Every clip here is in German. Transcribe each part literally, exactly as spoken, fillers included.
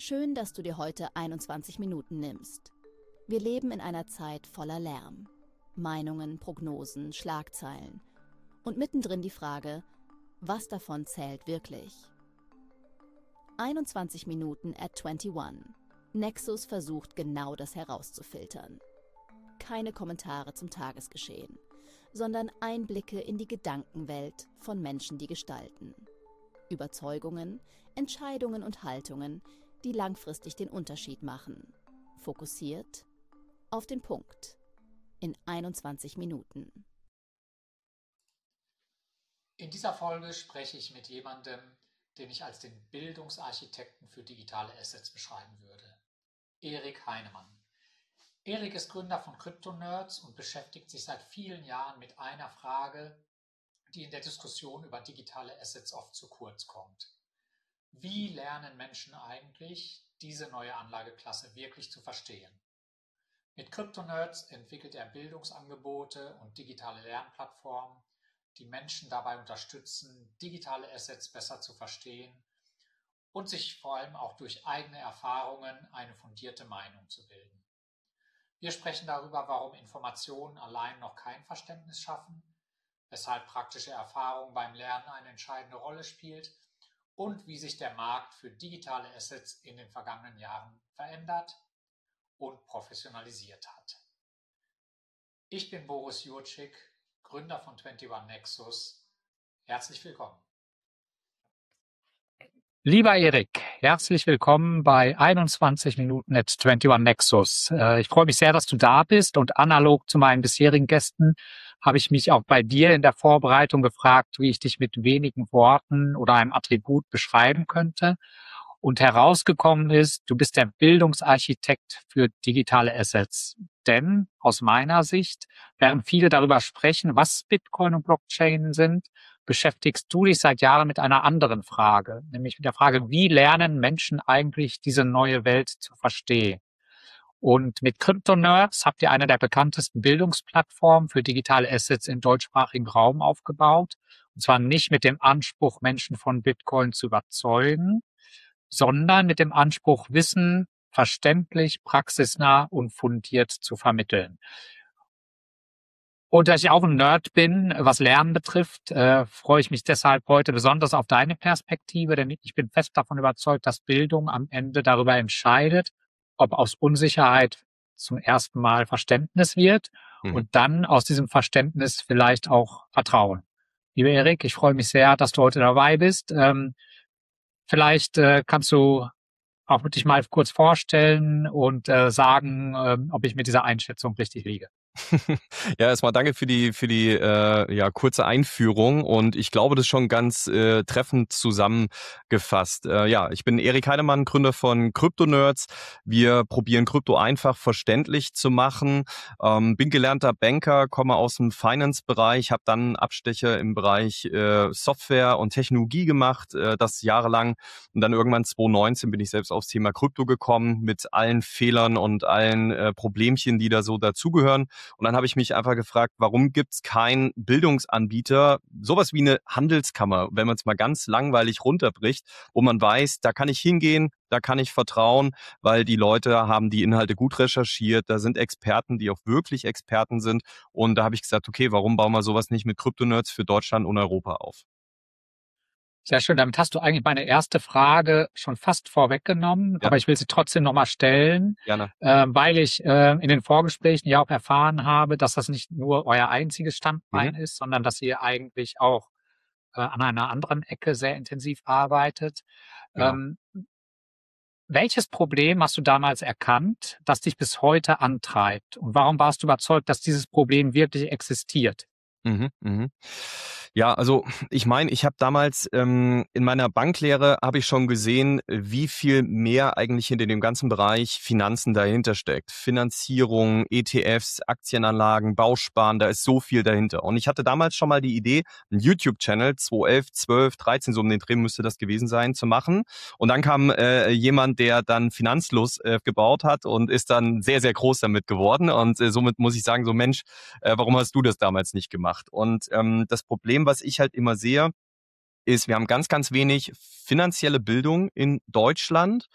Schön, dass du dir heute einundzwanzig Minuten nimmst. Wir leben in einer Zeit voller Lärm. Meinungen, Prognosen, Schlagzeilen. Und mittendrin die Frage, was davon zählt wirklich? einundzwanzig Minuten at einundzwanzig. Nexus versucht genau das herauszufiltern. Keine Kommentare zum Tagesgeschehen, sondern Einblicke in die Gedankenwelt von Menschen, die gestalten. Überzeugungen, Entscheidungen und Haltungen, die langfristig den Unterschied machen. Fokussiert auf den Punkt. In einundzwanzig Minuten. In dieser Folge spreche ich mit jemandem, den ich als den Bildungsarchitekten für digitale Assets beschreiben würde. Erik Heinemann. Erik ist Gründer von Crypto-Nerds und beschäftigt sich seit vielen Jahren mit einer Frage, die in der Diskussion über digitale Assets oft zu kurz kommt. Wie lernen Menschen eigentlich, diese neue Anlageklasse wirklich zu verstehen? Mit Crypto-Nerds entwickelt er Bildungsangebote und digitale Lernplattformen, die Menschen dabei unterstützen, digitale Assets besser zu verstehen und sich vor allem auch durch eigene Erfahrungen eine fundierte Meinung zu bilden. Wir sprechen darüber, warum Informationen allein noch kein Verständnis schaffen, weshalb praktische Erfahrung beim Lernen eine entscheidende Rolle spielt und wie sich der Markt für digitale Assets in den vergangenen Jahren verändert und professionalisiert hat. Ich bin Boris Jurczyk, Gründer von einundzwanzig Nexus. Herzlich willkommen. Lieber Erik, herzlich willkommen bei einundzwanzig Minuten at einundzwanzig Nexus. Ich freue mich sehr, dass du da bist und analog zu meinen bisherigen Gästen habe ich mich auch bei dir in der Vorbereitung gefragt, wie ich dich mit wenigen Worten oder einem Attribut beschreiben könnte. Und herausgekommen ist, du bist der Bildungsarchitekt für digitale Assets. Denn aus meiner Sicht, während viele darüber sprechen, was Bitcoin und Blockchain sind, beschäftigst du dich seit Jahren mit einer anderen Frage, nämlich mit der Frage, wie lernen Menschen eigentlich diese neue Welt zu verstehen? Und mit Crypto-Nerds habt ihr eine der bekanntesten Bildungsplattformen für digitale Assets im deutschsprachigen Raum aufgebaut. Und zwar nicht mit dem Anspruch, Menschen von Bitcoin zu überzeugen, sondern mit dem Anspruch, Wissen verständlich, praxisnah und fundiert zu vermitteln. Und da ich auch ein Nerd bin, was Lernen betrifft, äh, freue ich mich deshalb heute besonders auf deine Perspektive, denn ich bin fest davon überzeugt, dass Bildung am Ende darüber entscheidet, ob aus Unsicherheit zum ersten Mal Verständnis wird mhm. und dann aus diesem Verständnis vielleicht auch Vertrauen. Lieber Erik, ich freue mich sehr, dass du heute dabei bist. Ähm, vielleicht äh, kannst du auch dich mal kurz vorstellen und äh, sagen, äh, ob ich mit dieser Einschätzung richtig liege. Ja, erstmal danke für die für die äh, ja kurze Einführung und ich glaube, das ist schon ganz äh, treffend zusammengefasst. Äh, ja, ich bin Erik Heinemann, Gründer von Crypto-Nerds. Wir probieren Krypto einfach verständlich zu machen. Ähm, bin gelernter Banker, komme aus dem Finance-Bereich, habe dann Abstecher im Bereich äh, Software und Technologie gemacht, äh, das jahrelang und dann irgendwann zwanzig neunzehn bin ich selbst aufs Thema Krypto gekommen mit allen Fehlern und allen äh, Problemchen, die da so dazugehören. Und dann habe ich mich einfach gefragt, warum gibt es keinen Bildungsanbieter, sowas wie eine Handelskammer, wenn man es mal ganz langweilig runterbricht, wo man weiß, da kann ich hingehen, da kann ich vertrauen, weil die Leute haben die Inhalte gut recherchiert, da sind Experten, die auch wirklich Experten sind. Und da habe ich gesagt, okay, warum bauen wir sowas nicht mit Crypto-Nerds für Deutschland und Europa auf? Sehr schön, damit hast du eigentlich meine erste Frage schon fast vorweggenommen, ja. aber ich will sie trotzdem nochmal stellen, Gerne. Äh, weil ich äh, in den Vorgesprächen ja auch erfahren habe, dass das nicht nur euer einziges Standbein mhm. ist, sondern dass ihr eigentlich auch äh, an einer anderen Ecke sehr intensiv arbeitet. Ja. Ähm, welches Problem hast du damals erkannt, das dich bis heute antreibt? Und warum warst du überzeugt, dass dieses Problem wirklich existiert? Mhm, mhm. Ja, also ich meine, ich habe damals ähm, in meiner Banklehre habe ich schon gesehen, wie viel mehr eigentlich hinter dem ganzen Bereich Finanzen dahinter steckt. Finanzierung, E T Fs, Aktienanlagen, Bausparen, da ist so viel dahinter. Und ich hatte damals schon mal die Idee, einen YouTube-Channel zwanzig elf, zwölf, dreizehn, so um den Dreh müsste das gewesen sein, zu machen. Und dann kam äh, jemand, der dann Finanzlos äh, gebaut hat und ist dann sehr, sehr groß damit geworden. Und äh, somit muss ich sagen, so Mensch, äh, warum hast du das damals nicht gemacht? Und ähm, das Problem, was ich halt immer sehe, ist, wir haben ganz, ganz wenig finanzielle Bildung in Deutschland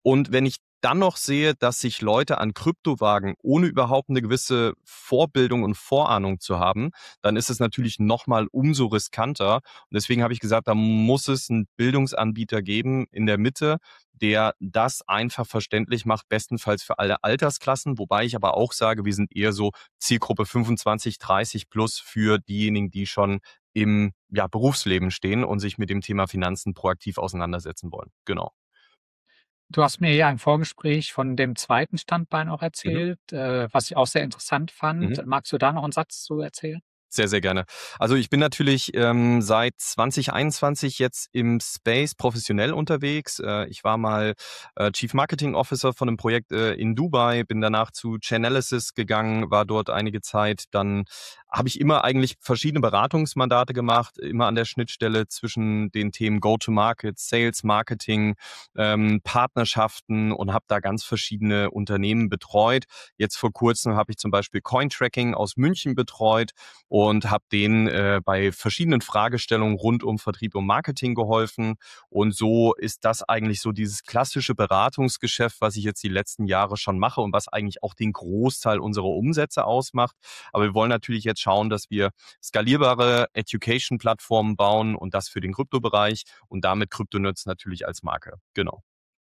Und wenn ich dann noch sehe, dass sich Leute an Krypto wagen, ohne überhaupt eine gewisse Vorbildung und Vorahnung zu haben, dann ist es natürlich nochmal umso riskanter. Und deswegen habe ich gesagt, da muss es einen Bildungsanbieter geben in der Mitte, der das einfach verständlich macht, bestenfalls für alle Altersklassen. Wobei ich aber auch sage, wir sind eher so Zielgruppe fünfundzwanzig, dreißig plus für diejenigen, die schon im ja, Berufsleben stehen und sich mit dem Thema Finanzen proaktiv auseinandersetzen wollen. Genau. Du hast mir ja im Vorgespräch von dem zweiten Standbein auch Mhm. erzählt, äh, was ich auch sehr interessant fand. Mhm. Magst du da noch einen Satz zu erzählen? Sehr, sehr gerne. Also ich bin natürlich ähm, seit zwanzig einundzwanzig jetzt im Space professionell unterwegs. Äh, ich war mal äh, Chief Marketing Officer von einem Projekt äh, in Dubai, bin danach zu Chainalysis gegangen, war dort einige Zeit. Dann habe ich immer eigentlich verschiedene Beratungsmandate gemacht, immer an der Schnittstelle zwischen den Themen Go-to-Market, Sales, Marketing, ähm, Partnerschaften und habe da ganz verschiedene Unternehmen betreut. Jetzt vor kurzem habe ich zum Beispiel Cointracking aus München betreut und habe denen äh, bei verschiedenen Fragestellungen rund um Vertrieb und Marketing geholfen. Und so ist das eigentlich so dieses klassische Beratungsgeschäft, was ich jetzt die letzten Jahre schon mache und was eigentlich auch den Großteil unserer Umsätze ausmacht. Aber wir wollen natürlich jetzt schauen, dass wir skalierbare Education-Plattformen bauen und das für den Kryptobereich und damit CryptoNerds natürlich als Marke. Genau.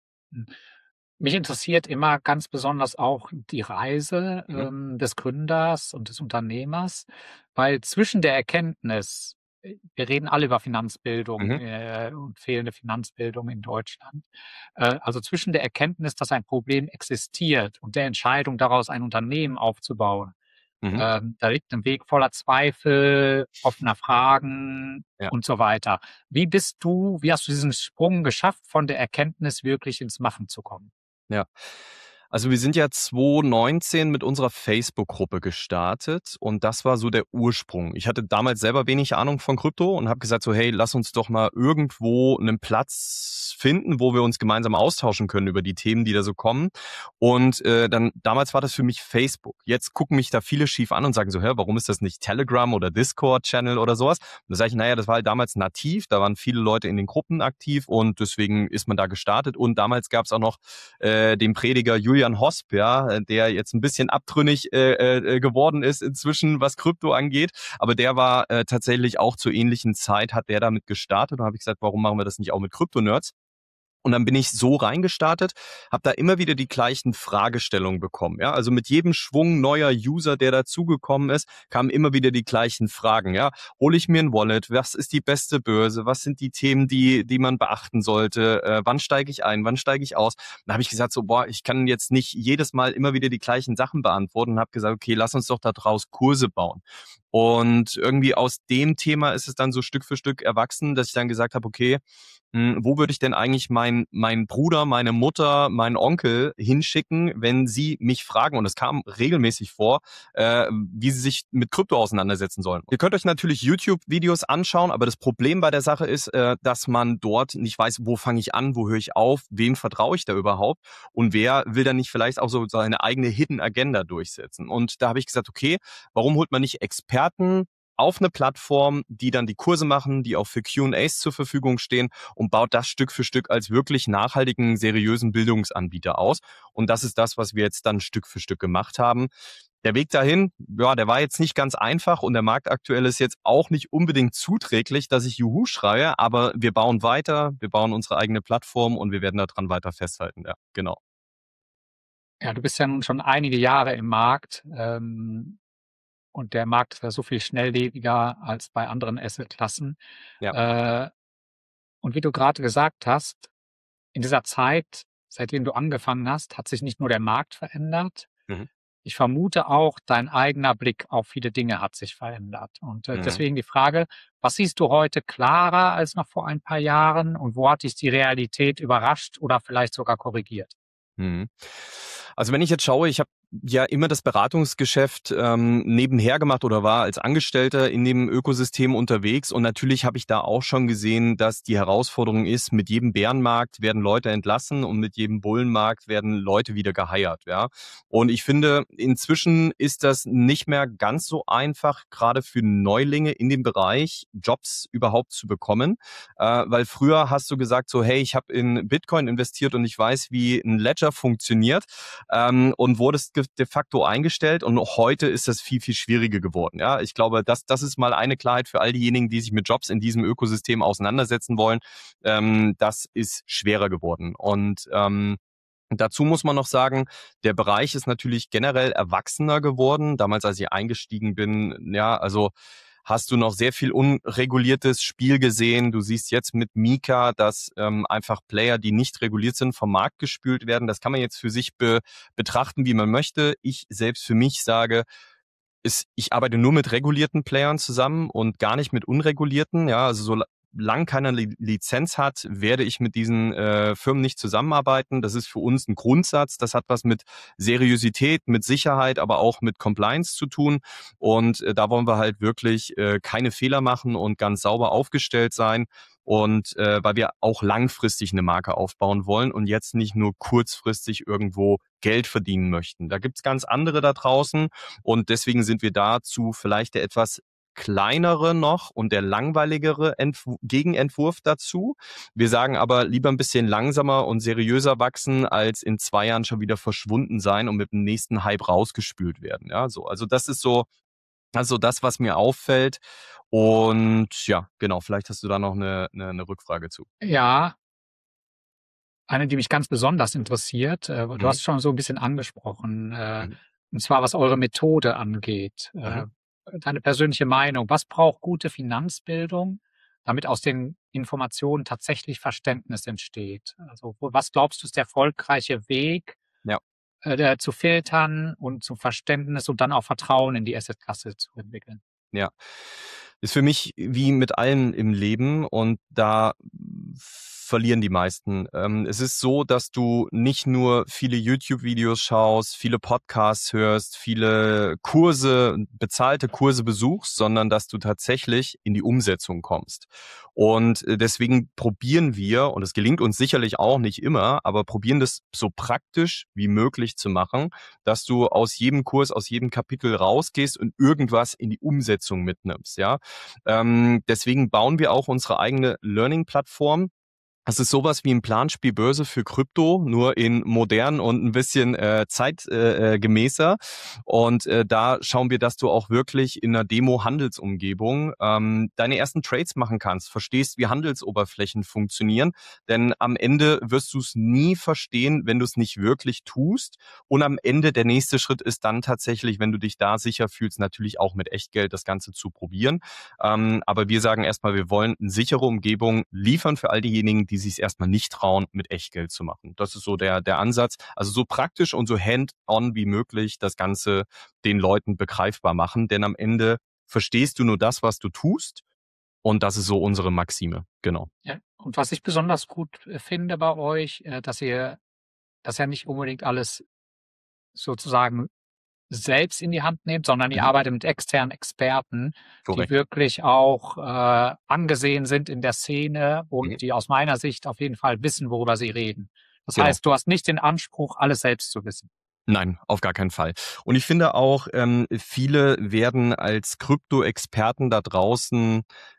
Mich interessiert immer ganz besonders auch die Reise Mhm. ähm, des Gründers und des Unternehmers, weil zwischen der Erkenntnis, äh, wir reden alle über Finanzbildung Mhm. äh, und fehlende Finanzbildung in Deutschland, äh, also zwischen der Erkenntnis, dass ein Problem existiert und der Entscheidung daraus ein Unternehmen aufzubauen, Mhm. ähm, da liegt ein Weg voller Zweifel, offener Fragen Ja. und so weiter. Wie bist du, wie hast du diesen Sprung geschafft, von der Erkenntnis wirklich ins Machen zu kommen? Ja. Also wir sind ja zwanzig neunzehn mit unserer Facebook-Gruppe gestartet und das war so der Ursprung. Ich hatte damals selber wenig Ahnung von Krypto und habe gesagt so, hey, lass uns doch mal irgendwo einen Platz finden, wo wir uns gemeinsam austauschen können über die Themen, die da so kommen. Und äh, dann damals war das für mich Facebook. Jetzt gucken mich da viele schief an und sagen so, hä, warum ist das nicht Telegram oder Discord-Channel oder sowas? Und da sage ich, naja, das war halt damals nativ, da waren viele Leute in den Gruppen aktiv und deswegen ist man da gestartet. Und damals gab es auch noch äh, den Prediger Julian Hosp, ja, der jetzt ein bisschen abtrünnig äh, äh, geworden ist inzwischen, was Krypto angeht. Aber der war äh, tatsächlich auch zur ähnlichen Zeit, hat der damit gestartet. Und da habe ich gesagt, warum machen wir das nicht auch mit CryptoNerds? Und dann bin ich so reingestartet, habe da immer wieder die gleichen Fragestellungen bekommen. Ja, also mit jedem Schwung neuer User, der dazugekommen ist, kamen immer wieder die gleichen Fragen. Ja, hole ich mir ein Wallet? Was ist die beste Börse? Was sind die Themen, die die man beachten sollte? Äh, wann steige ich ein? Wann steige ich aus? Dann habe ich gesagt so, boah, ich kann jetzt nicht jedes Mal immer wieder die gleichen Sachen beantworten. Und habe gesagt, okay, lass uns doch daraus Kurse bauen. Und irgendwie aus dem Thema ist es dann so Stück für Stück erwachsen, dass ich dann gesagt habe, okay, wo würde ich denn eigentlich meinen mein Bruder, meine Mutter, meinen Onkel hinschicken, wenn sie mich fragen, und es kam regelmäßig vor, äh, wie sie sich mit Krypto auseinandersetzen sollen. Ihr könnt euch natürlich YouTube-Videos anschauen, aber das Problem bei der Sache ist, äh, dass man dort nicht weiß, wo fange ich an, wo höre ich auf, wem vertraue ich da überhaupt und wer will dann nicht vielleicht auch so seine eigene Hidden Agenda durchsetzen. Und da habe ich gesagt, okay, warum holt man nicht Experten auf eine Plattform, die dann die Kurse machen, die auch für Q und A's zur Verfügung stehen und baut das Stück für Stück als wirklich nachhaltigen, seriösen Bildungsanbieter aus. Und das ist das, was wir jetzt dann Stück für Stück gemacht haben. Der Weg dahin, ja, der war jetzt nicht ganz einfach und der Markt aktuell ist jetzt auch nicht unbedingt zuträglich, dass ich Juhu schreie, aber wir bauen weiter, wir bauen unsere eigene Plattform und wir werden daran weiter festhalten. Ja, genau. Ja, du bist ja nun schon einige Jahre im Markt. Ähm Und der Markt ist ja so viel schnelllebiger als bei anderen Assetklassen. Ja. Äh, und wie du gerade gesagt hast, in dieser Zeit, seitdem du angefangen hast, hat sich nicht nur der Markt verändert. Mhm. Ich vermute auch, dein eigener Blick auf viele Dinge hat sich verändert. Und äh, Mhm. deswegen die Frage, was siehst du heute klarer als noch vor ein paar Jahren und wo hat dich die Realität überrascht oder vielleicht sogar korrigiert? Mhm. Also wenn ich jetzt schaue, ich habe ja immer das Beratungsgeschäft ähm, nebenher gemacht oder war als Angestellter in dem Ökosystem unterwegs. Und natürlich habe ich da auch schon gesehen, dass die Herausforderung ist, mit jedem Bärenmarkt werden Leute entlassen und mit jedem Bullenmarkt werden Leute wieder geheiert. Ja? Und ich finde, inzwischen ist das nicht mehr ganz so einfach, gerade für Neulinge in dem Bereich Jobs überhaupt zu bekommen. Äh, weil früher hast du gesagt so, hey, ich habe in Bitcoin investiert und ich weiß, wie ein Ledger funktioniert, ähm, und wurdest de facto eingestellt, und heute ist das viel, viel schwieriger geworden. Ja, ich glaube, das, das ist mal eine Klarheit für all diejenigen, die sich mit Jobs in diesem Ökosystem auseinandersetzen wollen. Ähm, das ist schwerer geworden. Und ähm, dazu muss man noch sagen, der Bereich ist natürlich generell erwachsener geworden. Damals, als ich eingestiegen bin, ja, also hast du noch sehr viel unreguliertes Spiel gesehen. Du siehst jetzt mit Mika, dass ähm, einfach Player, die nicht reguliert sind, vom Markt gespült werden. Das kann man jetzt für sich be betrachten, wie man möchte. Ich selbst für mich sage, ist, ich arbeite nur mit regulierten Playern zusammen und gar nicht mit unregulierten. Ja, also so lang keiner Lizenz hat, werde ich mit diesen äh, Firmen nicht zusammenarbeiten. Das ist für uns ein Grundsatz. Das hat was mit Seriosität, mit Sicherheit, aber auch mit Compliance zu tun. Und äh, da wollen wir halt wirklich äh, keine Fehler machen und ganz sauber aufgestellt sein. Und äh, weil wir auch langfristig eine Marke aufbauen wollen und jetzt nicht nur kurzfristig irgendwo Geld verdienen möchten. Da gibt's ganz andere da draußen, und deswegen sind wir dazu vielleicht der etwas kleinere noch und der langweiligere Entw- Gegenentwurf dazu. Wir sagen aber lieber ein bisschen langsamer und seriöser wachsen, als in zwei Jahren schon wieder verschwunden sein und mit dem nächsten Hype rausgespült werden. Ja, so. Also das ist so, also das, was mir auffällt. Und ja, genau, vielleicht hast du da noch eine, eine, eine Rückfrage zu. Ja, eine, die mich ganz besonders interessiert. Äh, du Mhm. hast schon so ein bisschen angesprochen, äh, Mhm. und zwar was eure Methode angeht. Äh, deine persönliche Meinung. Was braucht gute Finanzbildung, damit aus den Informationen tatsächlich Verständnis entsteht? Also wo, was glaubst du, ist der erfolgreiche Weg, Ja. äh, der, zu filtern und zum Verständnis und dann auch Vertrauen in die Assetklasse zu entwickeln? Ja, ist für mich wie mit allem im Leben, und da verlieren die meisten. Ähm, es ist so, dass du nicht nur viele YouTube-Videos schaust, viele Podcasts hörst, viele Kurse, bezahlte Kurse besuchst, sondern dass du tatsächlich in die Umsetzung kommst. Und äh, deswegen probieren wir, und es gelingt uns sicherlich auch nicht immer, aber probieren das so praktisch wie möglich zu machen, dass du aus jedem Kurs, aus jedem Kapitel rausgehst und irgendwas in die Umsetzung mitnimmst. Ja, ähm, deswegen bauen wir auch unsere eigene Learning-Plattform. Es ist sowas wie ein Planspielbörse für Krypto, nur in modern und ein bisschen äh, zeitgemäßer. Äh, gemäßer. Und äh, da schauen wir, dass du auch wirklich in einer Demo-Handelsumgebung ähm, deine ersten Trades machen kannst, verstehst, wie Handelsoberflächen funktionieren. Denn am Ende wirst du es nie verstehen, wenn du es nicht wirklich tust. Und am Ende der nächste Schritt ist dann tatsächlich, wenn du dich da sicher fühlst, natürlich auch mit Echtgeld das Ganze zu probieren. Ähm, aber wir sagen erstmal, wir wollen eine sichere Umgebung liefern für all diejenigen, die sich erstmal nicht trauen, mit Echtgeld zu machen. Das ist so der, der Ansatz. Also so praktisch und so hand-on wie möglich das Ganze den Leuten begreifbar machen. Denn am Ende verstehst du nur das, was du tust. Und das ist so unsere Maxime. Genau. Ja. Und was ich besonders gut äh, finde bei euch, äh, dass ihr, dass ja nicht unbedingt alles sozusagen selbst in die Hand nehmt, sondern ihr Mhm. arbeitet mit externen Experten, Korrekt. die wirklich auch äh, angesehen sind in der Szene und Mhm. die aus meiner Sicht auf jeden Fall wissen, worüber sie reden. Das Genau. heißt, du hast nicht den Anspruch, alles selbst zu wissen. Nein, auf gar keinen Fall. Und ich finde auch, ähm, viele werden als Krypto-Experten da draußen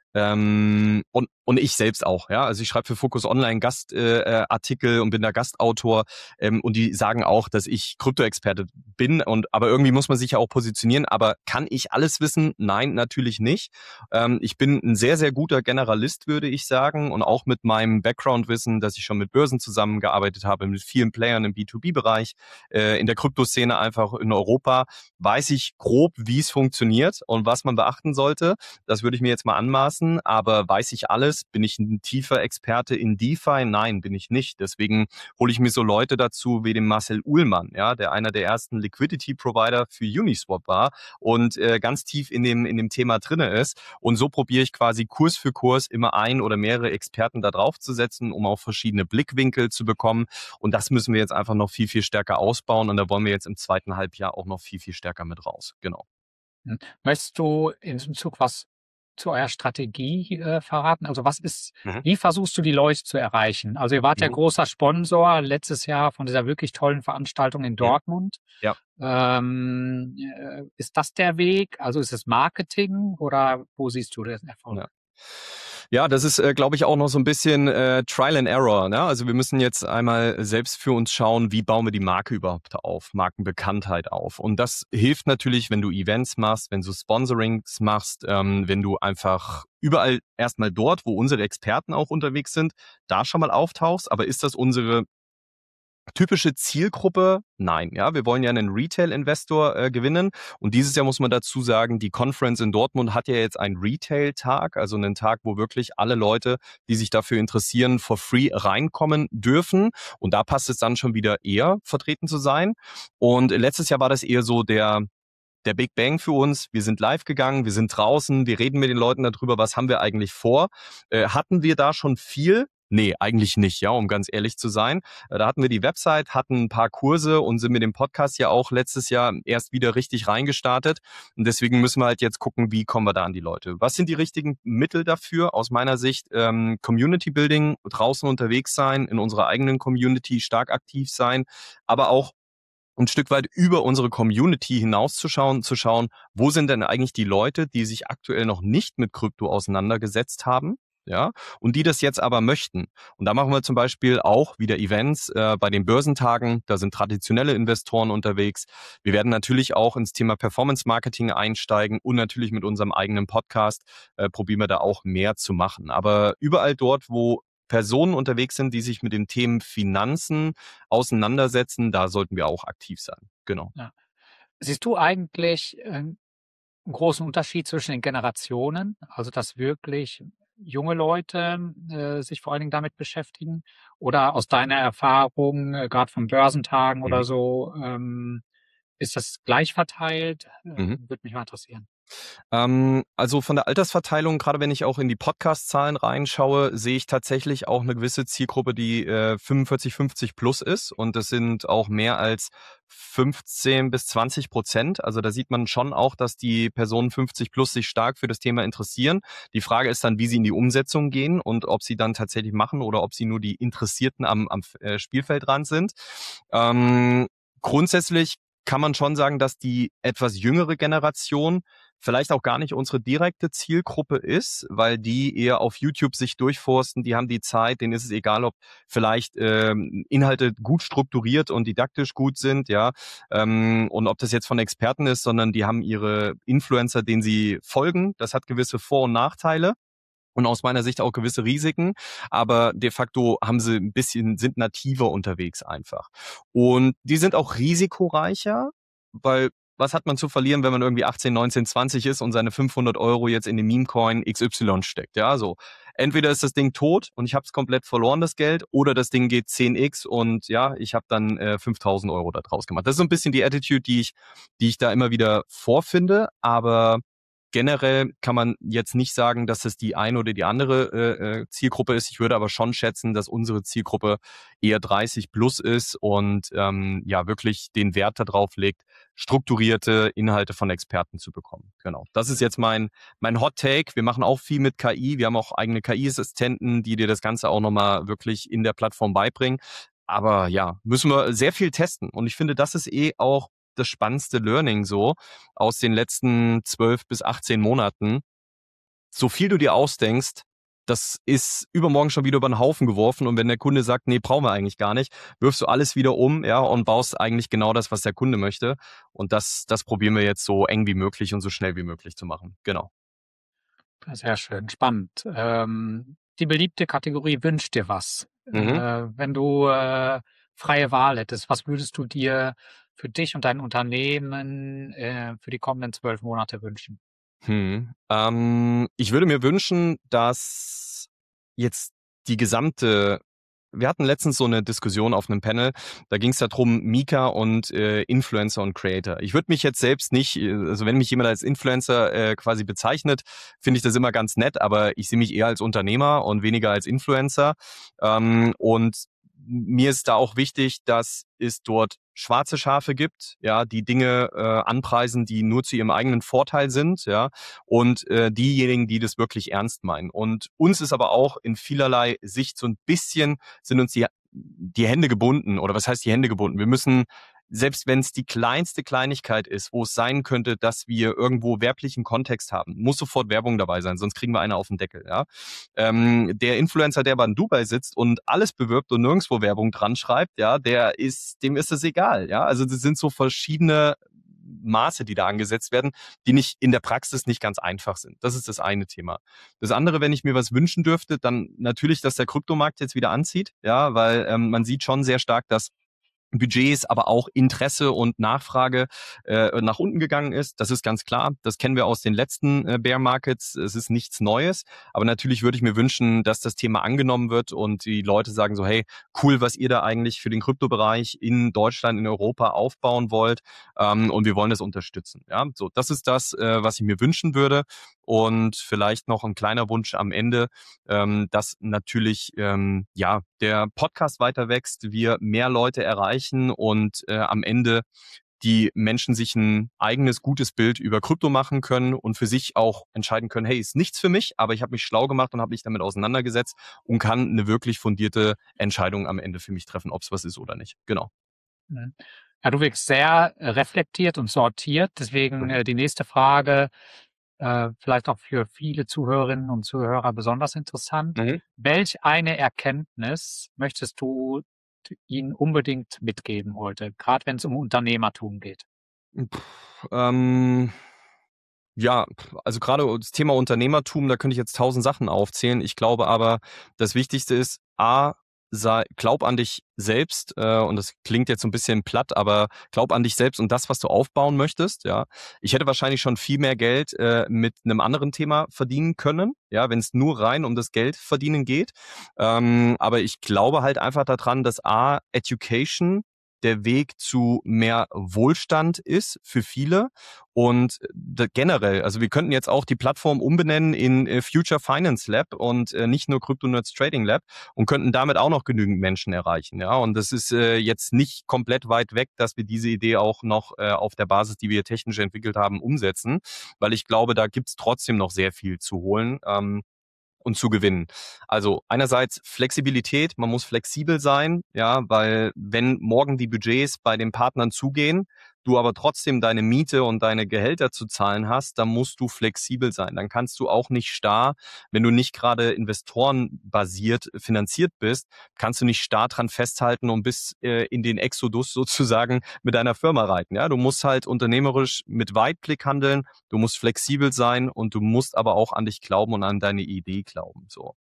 ähm, und und ich selbst auch, ja. Also ich schreibe für Focus Online Gastartikel äh, Artikel und bin da Gastautor, ähm, und die sagen auch, dass ich Krypto-Experte bin, und aber irgendwie muss man sich ja auch positionieren. Aber kann ich alles wissen? Nein, natürlich nicht. Ähm, ich bin ein sehr, sehr guter Generalist, würde ich sagen, und auch mit meinem Background-Wissen, dass ich schon mit Börsen zusammengearbeitet habe, mit vielen Playern im B zwei B-Bereich, äh, in der Kryptoszene einfach in Europa, weiß ich grob, wie es funktioniert und was man beachten sollte. Das würde ich mir jetzt mal anmaßen, aber weiß ich alles? Bin ich ein tiefer Experte in DeFi? Nein, bin ich nicht. Deswegen hole ich mir so Leute dazu wie den Marcel Uhlmann, ja, der einer der ersten Liquidity Provider für Uniswap war und äh, ganz tief in dem in dem Thema drinne ist. Und so probiere ich quasi Kurs für Kurs immer ein oder mehrere Experten da drauf zu setzen, um auch verschiedene Blickwinkel zu bekommen. Und das müssen wir jetzt einfach noch viel, viel stärker ausbauen. Und da wollen wir jetzt im zweiten Halbjahr auch noch viel, viel stärker mit raus. Genau. Möchtest du in diesem Zug was zu eurer Strategie äh, verraten? Also was ist, Mhm. wie versuchst du die Leute zu erreichen? Also ihr wart ja Mhm. großer Sponsor letztes Jahr von dieser wirklich tollen Veranstaltung in Dortmund. Ja. Ähm, äh, ist das der Weg? Also ist es Marketing oder wo siehst du den Erfolg? Ja. Ja, das ist, äh, glaube ich, auch noch so ein bisschen äh, Trial and Error. Ne? Also wir müssen jetzt einmal selbst für uns schauen, wie bauen wir die Marke überhaupt auf, Markenbekanntheit auf. Und das hilft natürlich, wenn du Events machst, wenn du Sponsorings machst, ähm, wenn du einfach überall erstmal dort, wo unsere Experten auch unterwegs sind, da schon mal auftauchst. Aber ist das unsere typische Zielgruppe? Nein, ja, wir wollen ja einen Retail-Investor äh, gewinnen und dieses Jahr muss man dazu sagen, die Conference in Dortmund hat ja jetzt einen Retail-Tag, also einen Tag, wo wirklich alle Leute, die sich dafür interessieren, for free reinkommen dürfen und da passt es dann schon wieder eher vertreten zu sein und letztes Jahr war das eher so der der Big Bang für uns. Wir sind live gegangen, wir sind draußen, wir reden mit den Leuten darüber, was haben wir eigentlich vor. Äh, hatten wir da schon viel? Nee, eigentlich nicht, ja, um ganz ehrlich zu sein. Äh, da hatten wir die Website, hatten ein paar Kurse und sind mit dem Podcast ja auch letztes Jahr erst wieder richtig reingestartet. Und deswegen müssen wir halt jetzt gucken, wie kommen wir da an die Leute. Was sind die richtigen Mittel dafür? Aus meiner Sicht ähm, Community Building, draußen unterwegs sein, in unserer eigenen Community stark aktiv sein, aber auch ein Stück weit über unsere Community hinauszuschauen, zu schauen, wo sind denn eigentlich die Leute, die sich aktuell noch nicht mit Krypto auseinandergesetzt haben, ja, und die das jetzt aber möchten. Und da machen wir zum Beispiel auch wieder Events äh, bei den Börsentagen, da sind traditionelle Investoren unterwegs. Wir werden natürlich auch ins Thema Performance Marketing einsteigen und natürlich mit unserem eigenen Podcast äh, probieren wir da auch mehr zu machen. Aber überall dort, wo Personen unterwegs sind, die sich mit den Themen Finanzen auseinandersetzen, da sollten wir auch aktiv sein. Genau. Ja. Siehst du eigentlich äh, einen großen Unterschied zwischen den Generationen? Also dass wirklich junge Leute äh, sich vor allen Dingen damit beschäftigen? Oder aus deiner Erfahrung, äh, gerade von Börsentagen Mhm. oder so, ähm, ist das gleich verteilt? Äh, Mhm. Würde mich mal interessieren. Ähm, also von der Altersverteilung, gerade wenn ich auch in die Podcast-Zahlen reinschaue, sehe ich tatsächlich auch eine gewisse Zielgruppe, die äh, fünfundvierzig, fünfzig plus ist. Und das sind auch mehr als fünfzehn bis zwanzig Prozent. Also da sieht man schon auch, dass die Personen fünfzig plus sich stark für das Thema interessieren. Die Frage ist dann, wie sie in die Umsetzung gehen und ob sie dann tatsächlich machen oder ob sie nur die Interessierten am, am äh, Spielfeldrand sind. Ähm, grundsätzlich kann man schon sagen, dass die etwas jüngere Generation vielleicht auch gar nicht unsere direkte Zielgruppe ist, weil die eher auf YouTube sich durchforsten, die haben die Zeit, denen ist es egal, ob vielleicht ähm, Inhalte gut strukturiert und didaktisch gut sind, ja, ähm, und ob das jetzt von Experten ist, sondern die haben ihre Influencer, denen sie folgen, das hat gewisse Vor- und Nachteile. Und aus meiner Sicht auch gewisse Risiken, aber de facto haben sie ein bisschen, sind nativer unterwegs einfach. Und die sind auch risikoreicher, weil was hat man zu verlieren, wenn man irgendwie achtzehn, neunzehn, zwanzig ist und seine fünfhundert Euro jetzt in den Meme-Coin X Y steckt? Ja, so. Entweder ist das Ding tot und ich habe es komplett verloren, das Geld, oder das Ding geht zehn x und ja, ich habe dann äh, fünftausend Euro da draus gemacht. Das ist so ein bisschen die Attitude, die ich, die ich da immer wieder vorfinde, aber generell kann man jetzt nicht sagen, dass es die eine oder die andere äh, Zielgruppe ist. Ich würde aber schon schätzen, dass unsere Zielgruppe eher dreißig plus ist und ähm, ja wirklich den Wert darauf legt, strukturierte Inhalte von Experten zu bekommen. Genau. Das ist jetzt mein mein Hot Take. Wir machen auch viel mit K I. Wir haben auch eigene K I-Assistenten, die dir das Ganze auch nochmal wirklich in der Plattform beibringen. Aber ja, müssen wir sehr viel testen. Und ich finde, das ist eh auch das spannendste Learning so aus den letzten zwölf bis achtzehn Monaten. So viel du dir ausdenkst, das ist übermorgen schon wieder über den Haufen geworfen und wenn der Kunde sagt, nee, brauchen wir eigentlich gar nicht, wirfst du alles wieder um, ja, und baust eigentlich genau das, was der Kunde möchte. Und das, das probieren wir jetzt so eng wie möglich und so schnell wie möglich zu machen. Genau. Sehr schön, spannend. Ähm, die beliebte Kategorie wünscht dir was. Mhm. Äh, wenn du äh, freie Wahl hättest, was würdest du dir für dich und dein Unternehmen äh, für die kommenden zwölf Monate wünschen? Hm. Ähm, ich würde mir wünschen, dass jetzt die gesamte wir hatten letztens so eine Diskussion auf einem Panel, da ging es darum, Mika und äh, Influencer und Creator. Ich würde mich jetzt selbst nicht, also wenn mich jemand als Influencer äh, quasi bezeichnet, finde ich das immer ganz nett, aber ich sehe mich eher als Unternehmer und weniger als Influencer. Ähm, und mir ist da auch wichtig, dass es dort schwarze Schafe gibt, ja, die Dinge äh, anpreisen, die nur zu ihrem eigenen Vorteil sind, ja, und äh, diejenigen, die das wirklich ernst meinen. Und uns ist aber auch in vielerlei Sicht so ein bisschen, sind uns die, die Hände gebunden, oder was heißt die Hände gebunden? Wir müssen, selbst wenn es die kleinste Kleinigkeit ist, wo es sein könnte, dass wir irgendwo werblichen Kontext haben, muss sofort Werbung dabei sein, sonst kriegen wir eine auf den Deckel. Ja? Ähm, der Influencer, der bei Dubai sitzt und alles bewirbt und nirgendwo Werbung dran schreibt, ja, der ist, dem ist es egal. Ja? Also das sind so verschiedene Maße, die da angesetzt werden, die nicht in der Praxis nicht ganz einfach sind. Das ist das eine Thema. Das andere, wenn ich mir was wünschen dürfte, dann natürlich, dass der Kryptomarkt jetzt wieder anzieht, ja, weil ähm, man sieht schon sehr stark, dass Budgets, aber auch Interesse und Nachfrage äh, nach unten gegangen ist. Das ist ganz klar. Das kennen wir aus den letzten äh, Bear Markets. Es ist nichts Neues. Aber natürlich würde ich mir wünschen, dass das Thema angenommen wird und die Leute sagen so, hey, cool, was ihr da eigentlich für den Kryptobereich in Deutschland, in Europa aufbauen wollt. Ähm, und wir wollen das unterstützen. Ja, so, das ist das, äh, was ich mir wünschen würde. Und vielleicht noch ein kleiner Wunsch am Ende, ähm, dass natürlich ähm, ja der Podcast weiter wächst, wir mehr Leute erreichen und äh, am Ende die Menschen sich ein eigenes, gutes Bild über Krypto machen können und für sich auch entscheiden können, hey, ist nichts für mich, aber ich habe mich schlau gemacht und habe mich damit auseinandergesetzt und kann eine wirklich fundierte Entscheidung am Ende für mich treffen, ob es was ist oder nicht. Genau. Ja, du wirkst sehr reflektiert und sortiert. Deswegen äh, die nächste Frage, äh, vielleicht auch für viele Zuhörerinnen und Zuhörer besonders interessant. Mhm. Welch eine Erkenntnis möchtest du ihnen unbedingt mitgeben heute, gerade wenn es um Unternehmertum geht? Puh, ähm, ja, also gerade das Thema Unternehmertum, da könnte ich jetzt tausend Sachen aufzählen. Ich glaube aber, das Wichtigste ist, A, sei, glaub an dich selbst, äh, und das klingt jetzt so ein bisschen platt, aber glaub an dich selbst und das, was du aufbauen möchtest, ja. Ich hätte wahrscheinlich schon viel mehr Geld äh, mit einem anderen Thema verdienen können, ja, wenn es nur rein um das Geld verdienen geht. Ähm, aber ich glaube halt einfach daran, dass A, Education der Weg zu mehr Wohlstand ist für viele und äh, generell, also wir könnten jetzt auch die Plattform umbenennen in äh, Future Finance Lab und äh, nicht nur Crypto Nerds Trading Lab und könnten damit auch noch genügend Menschen erreichen, ja, und das ist äh, jetzt nicht komplett weit weg, dass wir diese Idee auch noch äh, auf der Basis, die wir technisch entwickelt haben, umsetzen, weil ich glaube, da gibt's trotzdem noch sehr viel zu holen. Ähm, und zu gewinnen. Also einerseits Flexibilität, man muss flexibel sein, ja, weil wenn morgen die Budgets bei den Partnern zugehen, du aber trotzdem deine Miete und deine Gehälter zu zahlen hast, dann musst du flexibel sein. Dann kannst du auch nicht starr, wenn du nicht gerade investorenbasiert finanziert bist, kannst du nicht starr dran festhalten und bis äh, in den Exodus sozusagen mit deiner Firma reiten. Ja, du musst halt unternehmerisch mit Weitblick handeln, du musst flexibel sein und du musst aber auch an dich glauben und an deine Idee glauben. So.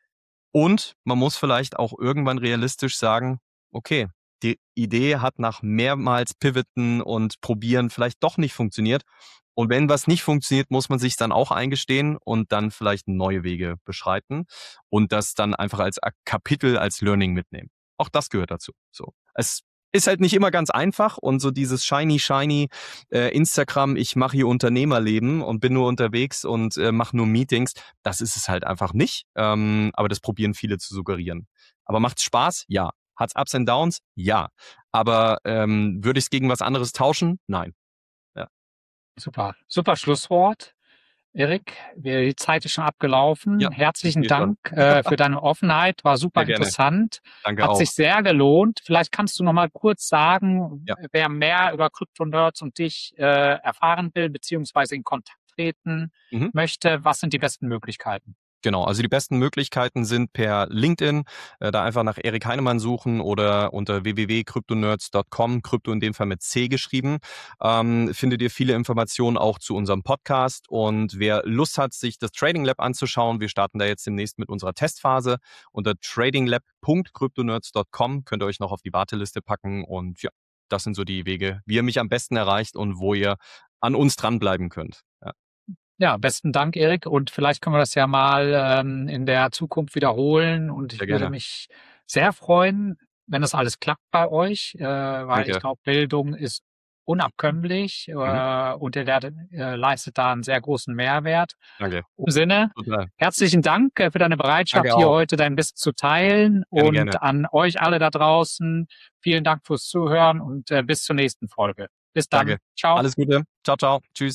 Und man muss vielleicht auch irgendwann realistisch sagen, okay, die Idee hat nach mehrmals Pivoten und Probieren vielleicht doch nicht funktioniert. Und wenn was nicht funktioniert, muss man sich dann auch eingestehen und dann vielleicht neue Wege beschreiten und das dann einfach als Kapitel, als Learning mitnehmen. Auch das gehört dazu. So. Es ist halt nicht immer ganz einfach und so dieses shiny, shiny äh, Instagram, ich mache hier Unternehmerleben und bin nur unterwegs und äh, mache nur Meetings, das ist es halt einfach nicht. Ähm, aber das probieren viele zu suggerieren. Aber macht's Spaß? Ja. Hat's Ups and Downs? Ja. Aber ähm, würde ich es gegen was anderes tauschen? Nein. Ja. Super, super Schlusswort. Erik, die Zeit ist schon abgelaufen. Ja, Herzlichen Dank äh, für deine Offenheit. War super interessant. Danke Hat auch. sich sehr gelohnt. Vielleicht kannst du noch mal kurz sagen, Ja. wer mehr über Crypto Nerds und dich äh, erfahren will, beziehungsweise in Kontakt treten Mhm. möchte. Was sind die besten Möglichkeiten? Genau, also die besten Möglichkeiten sind per LinkedIn, äh, da einfach nach Erik Heinemann suchen oder unter w w w punkt cryptonerds punkt com, Krypto in dem Fall mit C geschrieben, ähm, findet ihr viele Informationen auch zu unserem Podcast und wer Lust hat, sich das Trading Lab anzuschauen, wir starten da jetzt demnächst mit unserer Testphase unter tradinglab punkt cryptonerds punkt com könnt ihr euch noch auf die Warteliste packen und ja, das sind so die Wege, wie ihr mich am besten erreicht und wo ihr an uns dranbleiben könnt. Ja. Ja, besten Dank, Erik. Und vielleicht können wir das ja mal ähm, in der Zukunft wiederholen. Und ich Sehr würde gerne. mich sehr freuen, wenn das alles klappt bei euch, äh, weil Danke. ich glaube, Bildung ist unabkömmlich äh, Mhm. und ihr werdet, äh, leistet da einen sehr großen Mehrwert. Danke. Im Sinne, Total. herzlichen Dank äh, für deine Bereitschaft, Danke hier auch. heute dein Wissen zu teilen Gerne, und gerne. an euch alle da draußen. Vielen Dank fürs Zuhören und äh, bis zur nächsten Folge. Bis dann. Danke. Ciao. Alles Gute. Ciao, ciao. Tschüss.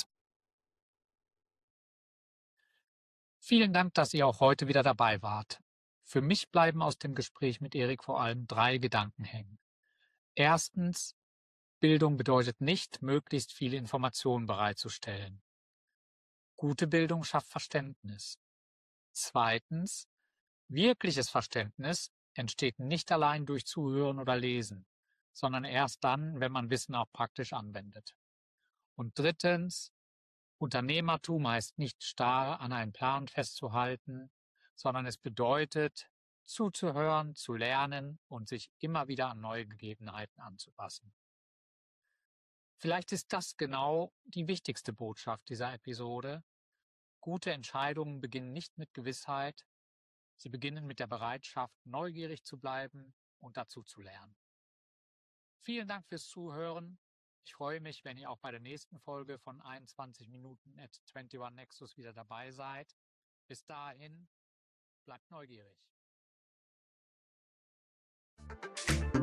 Vielen Dank, dass ihr auch heute wieder dabei wart. Für mich bleiben aus dem Gespräch mit Erik vor allem drei Gedanken hängen. Erstens, Bildung bedeutet nicht, möglichst viele Informationen bereitzustellen. Gute Bildung schafft Verständnis. Zweitens, wirkliches Verständnis entsteht nicht allein durch Zuhören oder Lesen, sondern erst dann, wenn man Wissen auch praktisch anwendet. Und drittens, Unternehmertum heißt nicht starr an einem Plan festzuhalten, sondern es bedeutet, zuzuhören, zu lernen und sich immer wieder an neue Gegebenheiten anzupassen. Vielleicht ist das genau die wichtigste Botschaft dieser Episode. Gute Entscheidungen beginnen nicht mit Gewissheit, sie beginnen mit der Bereitschaft, neugierig zu bleiben und dazu zu lernen. Vielen Dank fürs Zuhören. Ich freue mich, wenn ihr auch bei der nächsten Folge von einundzwanzig Minuten at einundzwanzig Nexus wieder dabei seid. Bis dahin, bleibt neugierig.